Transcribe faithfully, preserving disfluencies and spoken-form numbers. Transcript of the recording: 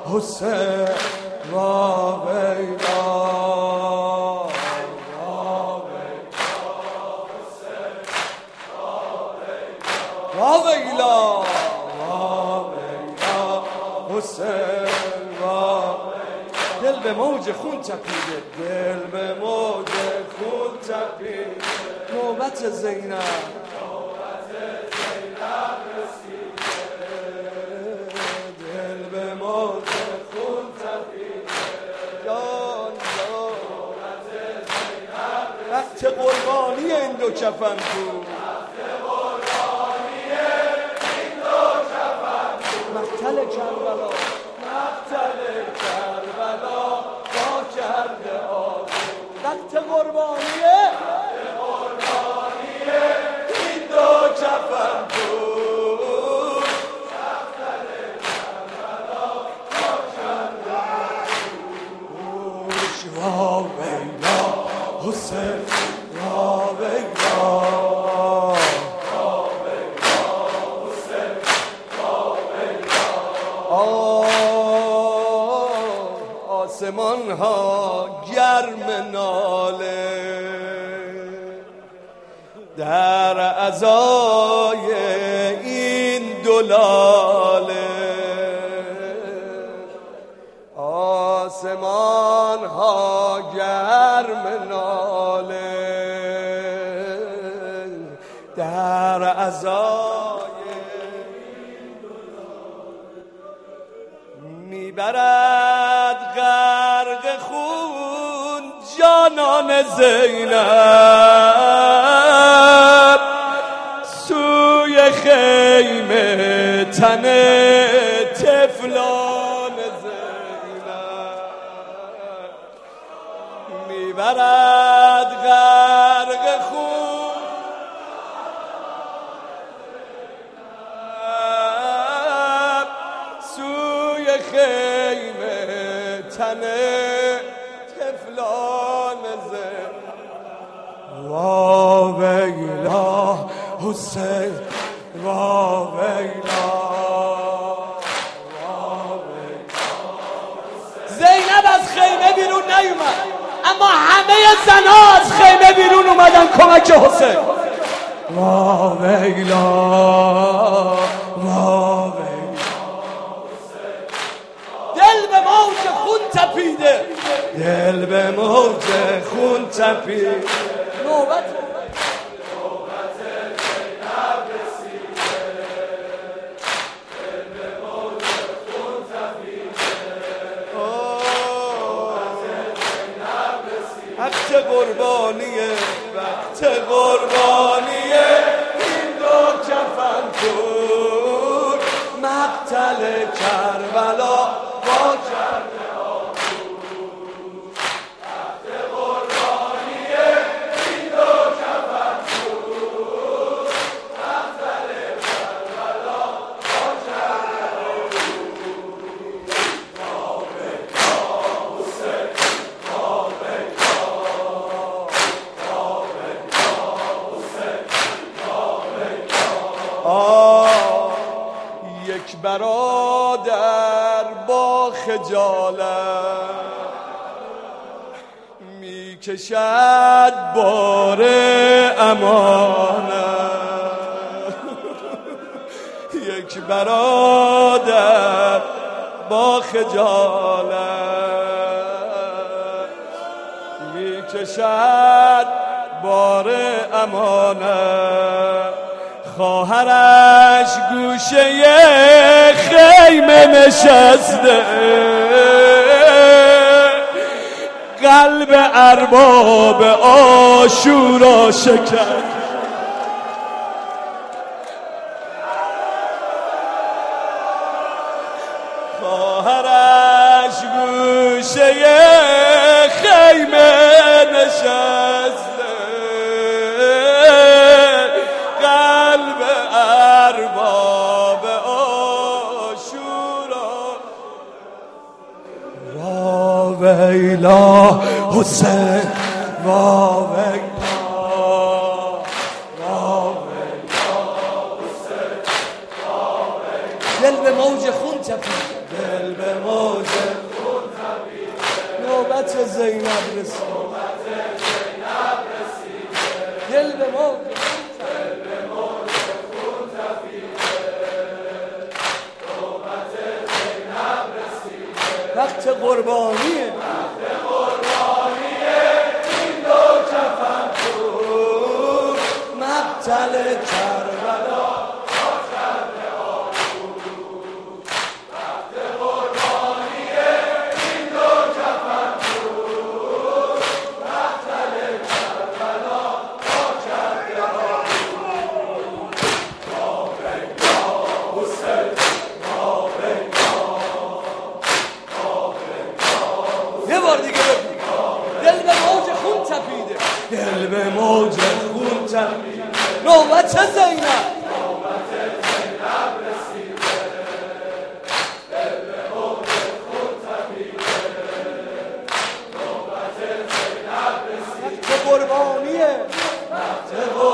حسین وا ویلا وا ویلا وا ویلا حسین وا. دل به موج خون تپیده، دل به موج خون تپیده. نوبت زینب وقت قربانی این دو کفن تو، مقتل کربلا، مقتل کربلا با کرده آزو. وقت قربانی این دو کفن تو، مقتل کربلا با کرده آزو. وا ویلا حسین وا ویلا وا ویلا حسین وا ویلا. آسمان ها گرم ناله در عزای این دولاله. آسمان ها گرم ناله در عزای میبرد غرق خون جانان زینب سوی خیمه تن طفلان زینب. میبرد غرق خون سوی خیمه تن طفلان زینب. وا ویلا حسین وا ویلا وا ویلا. زینب از خیمه بیرون نیومد، اما همه زنها از خیمه بیرون اومدن کمک حسین. وا ویلا وا ویلا. دل به موج خون تپیده، دل به موج خون تپیده. نوبت وقت قربانیه، وقت قربانیه این دو کفن تو، مقتل کربلا با کرده آزو. وقت قربانیه این دو کفن تو، مقتل کربلا با کرده آزو. وا ویلا حسین وا ویلا یک برادر با خجالت می کشد بار امانت. یک برادر با خجالت می کشد بار امانت. خواهرش گوشه خیمه نشسته، قلب ارباب عاشورا شکن. خواهرش گوشه خیمه نشسته، قلب ارباب عاشورا. وا ویلا حسین وا ویلا وا ویلا حسین وا ویلا. دل به موج خون تپید، دل به موج خون تپیده نوبت زینب رسید دل به موج دل به موج خون تپیده نوبت زینب رسید وقت قربانیه وقت قربانیه این دو کفن تو مقتل کربلا دل به موج خون تپیده نوبت زینب نوبت زینب رسیده دل به موج خون تپیده نوبت زینب رسیده وقت قربانیه وقت